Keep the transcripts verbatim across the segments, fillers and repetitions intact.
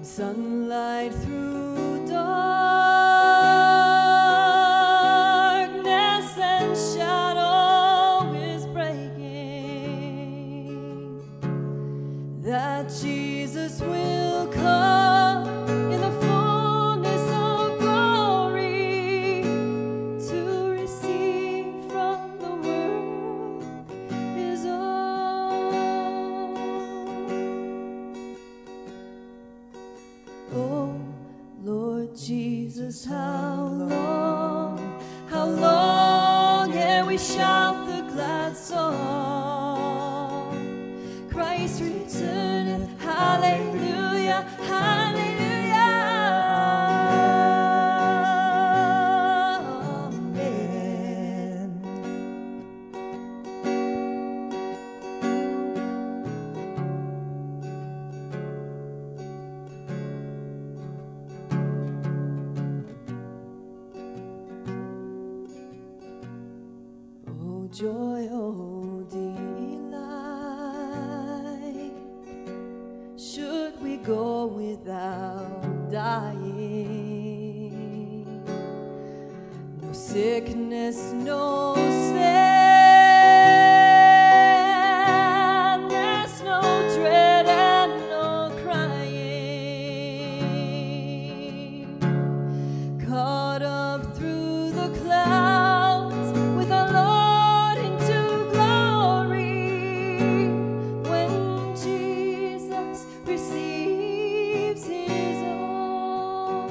Sunlight through darkness and shadow is breaking, that Jesus will come in the fullness of glory to receive from the world his own. Oh, Lord Jesus, how long, how long ere we shout the glad song? Christ returneth, hallelujah, hallelujah, amen. Oh, joy, oh, delight, should we go without dying? No sickness, no sadness, no dread and no crying. Caught up through the clouds with our Lord into glory, when Jesus receives his own.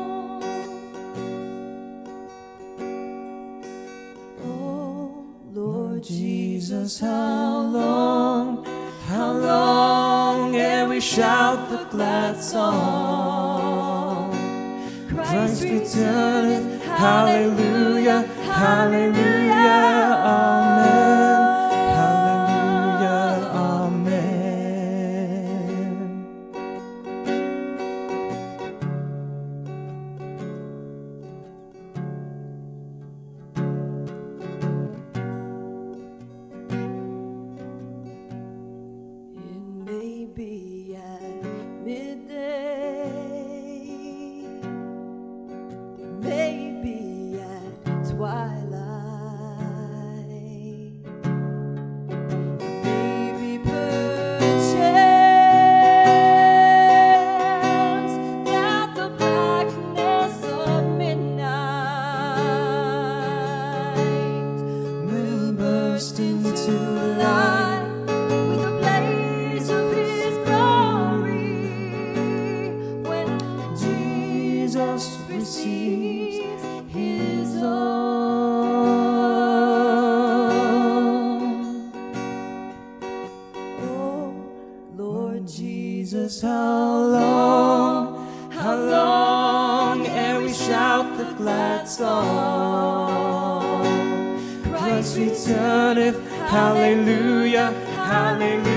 Oh, Lord Jesus, how long, how long ere we shout the glad song? Christ returneth, hallelujah, hallelujah, amen, hallelujah, amen. It may be at midday, it may be at twilight, maybe perchance that the blackness of midnight will burst into light with the blaze of his glory, when Jesus receives his own. Oh, Lord Jesus, how long, how long ere we shout the glad song? Christ returneth, hallelujah, hallelujah,